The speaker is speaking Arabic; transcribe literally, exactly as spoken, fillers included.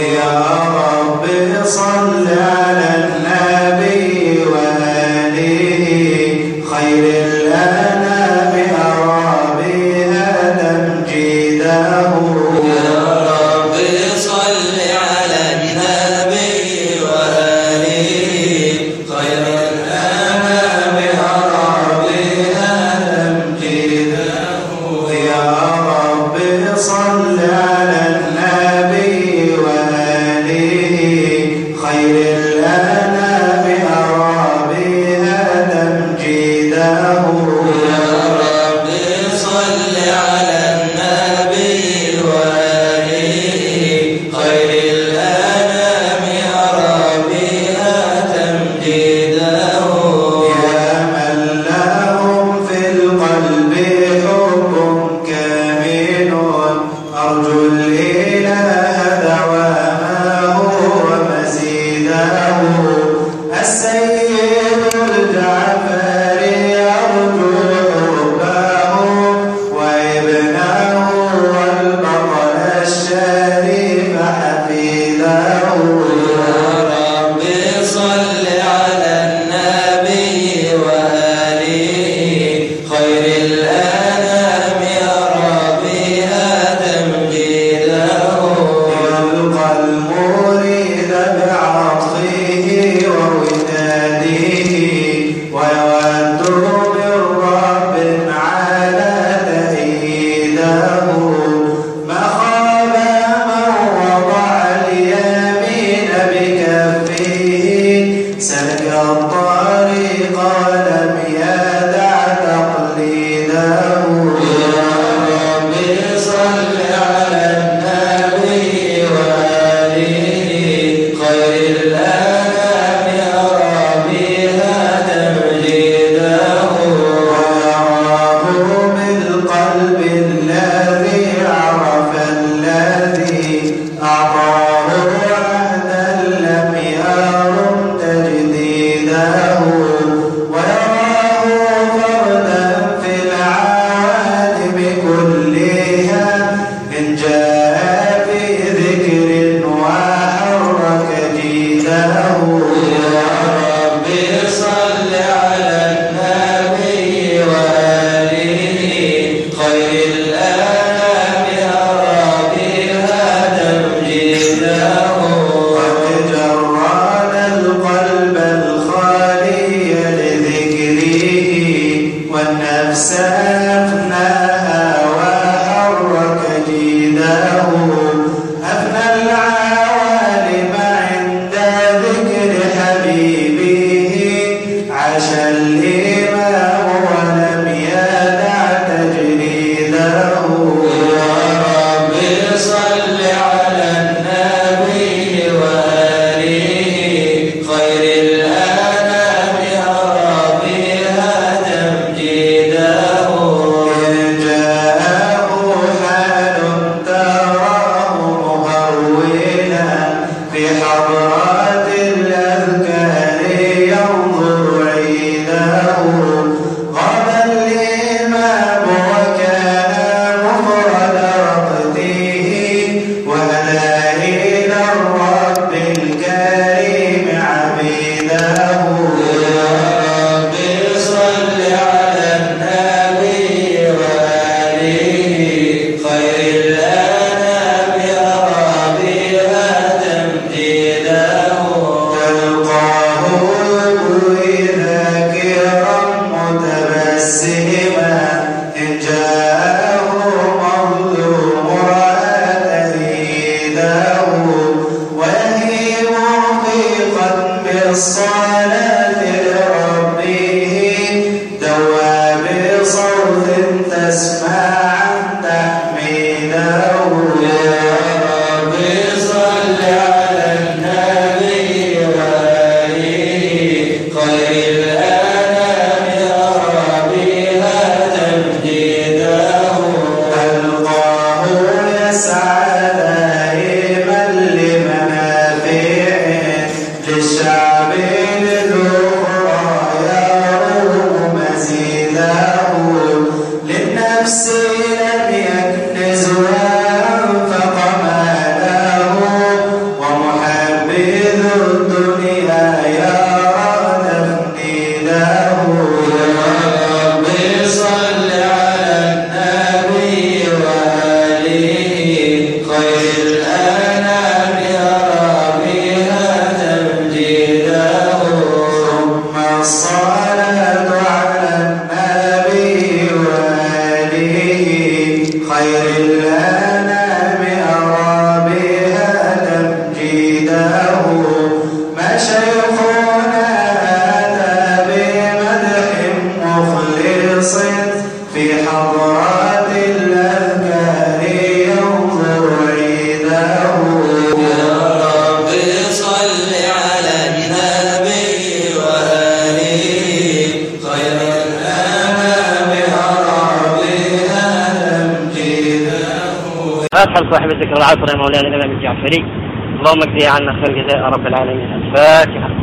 يا رب صل على النبي وآله خير الأنام أرابيها تمجيده. يا رب صل على النبي وآله خير الأنام أرابيها تمجيده. يا رب صل على النبي وآله خير الأنام أرابيها تمجيده. يا رب صل على النبي وآله خير الأنام أرابيها تمجيده. يا من لهم في القلب حب كامل أرجو الإله دوامه ومزيده. السيد الجعفر أرجو حبه وابنه والبطل الشريف حفيده. يا رب صل على النبي وآله خير الأنام أرابيها تمجيده. يلقى المريد بعطفه ووداده ويود بالرب على تأييده. ما خاب من وضع اليمين بكفه سلك الطريق لم يدع تقليده. يا رب صل على النبي وآله خير الأنام أرابيها تمجيده. ويراه بالقلب الذي عرف الذي أعطاه عهدا لم يرم تجديده. ويراه فردا في العالم كلها إن جاء في ذكر وحرك جيده. يا رب صل على النبي وآله خير الأنام أرابيها تمجيده. قد جرد القلب الخالي لذكره والنفس أفناها وحرك جيده. أفنى العوالم عند ذكر حبيبه عاش الإمام ولم يدع تجريده. يا رب صل على النبي وآله خير الأنام أرابيها تمجيده. إن جاءه حال تراه مهونا في حضرات الأذكار ينظر عيده. غاب الإمام وكان مفرد رقده وهدى إلى الرب الكريم عبيده. يا رب صل على النبي وآله خير الأنام أرابيها تمجيده. تلقاه يبوي ذاكرا متبسما إن جاءه مظلوم رأى تأييده. ويهيم في ختم الصلاة لربه دوى بصوت تسمع تحميده. يا رب صل على النبي وآله خير الأنام أرابيها تمجيده. ألقاه يسعى دائما لمنافع للشعب مرحب صاحب الذكر العصر يا مولانا الإمام الجعفري. اللهم اجزي عنا خير الجزاء يا رب العالمين. الفاتحة.